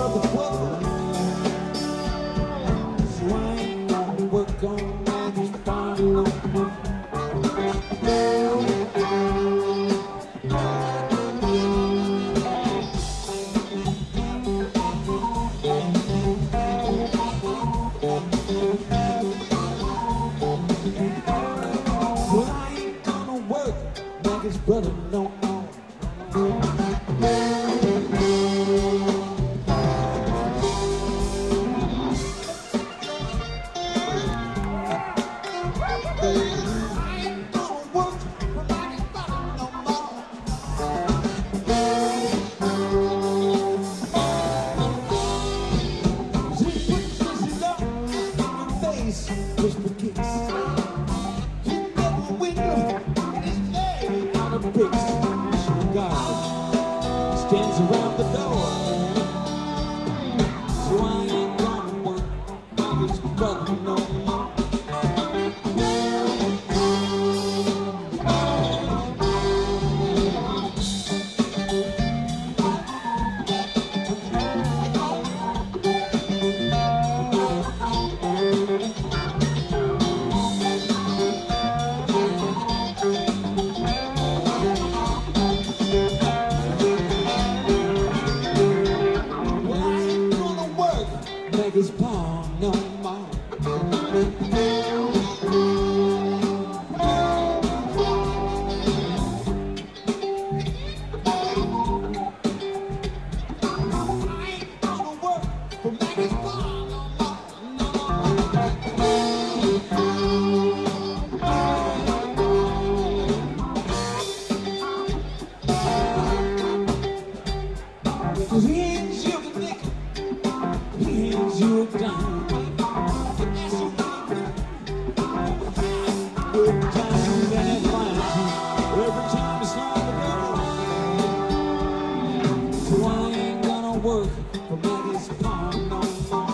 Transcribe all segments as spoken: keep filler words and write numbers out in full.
of the world. So I ain't gonna work on Maggie's farm no more. Well, I ain't gonna work Maggie's brother no more. Just for kicks. He never window in his name out of bricks. God stands around the door. So I ain't gonna work on his brother no more. Maggie's paw no more. I ain't gonna work for Maggie's paw no more. Cause he ain't sugar nickel. He hands you a dime. Good time and it finds you every time it's time to go. So I ain't gonna work for Maggie's paw no more.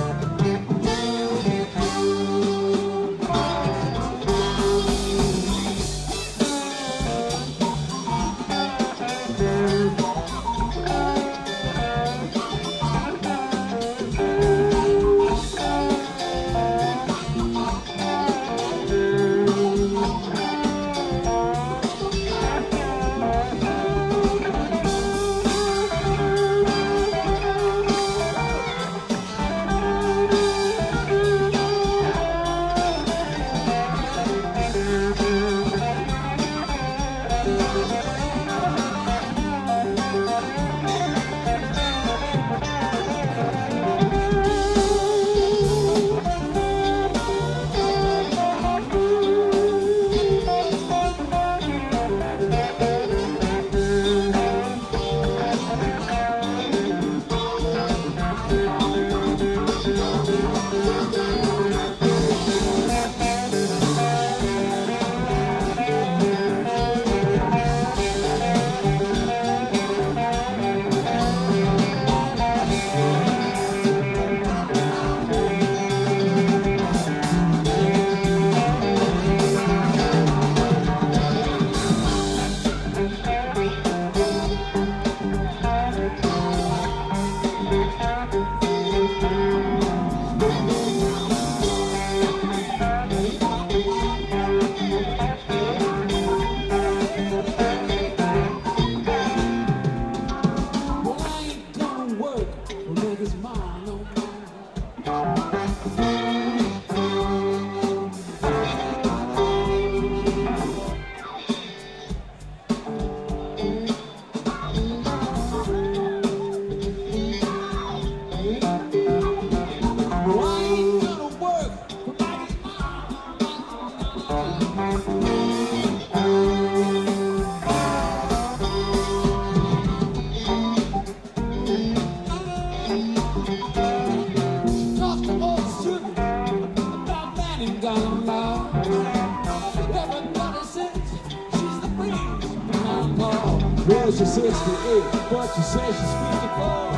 Well, she's sixty-eight, but she says she's fifty-four.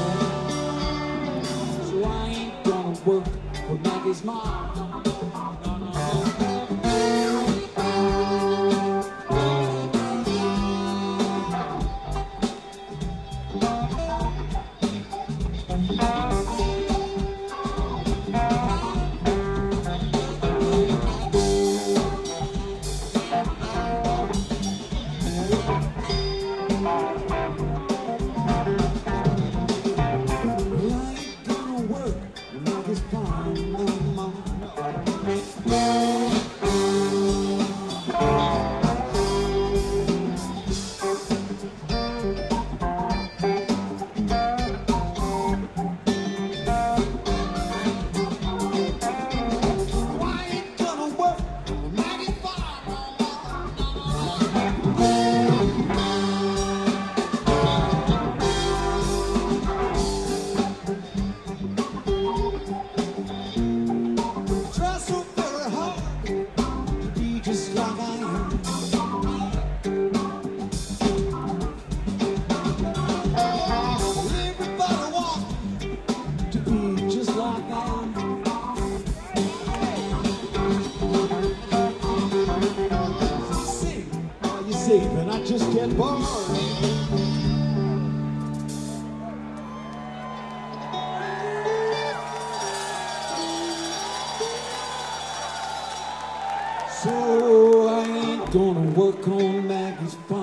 So I ain't gonna work for Maggie's mom. No, no, no. And I just get bored. So I ain't gonna work on Maggie's farm.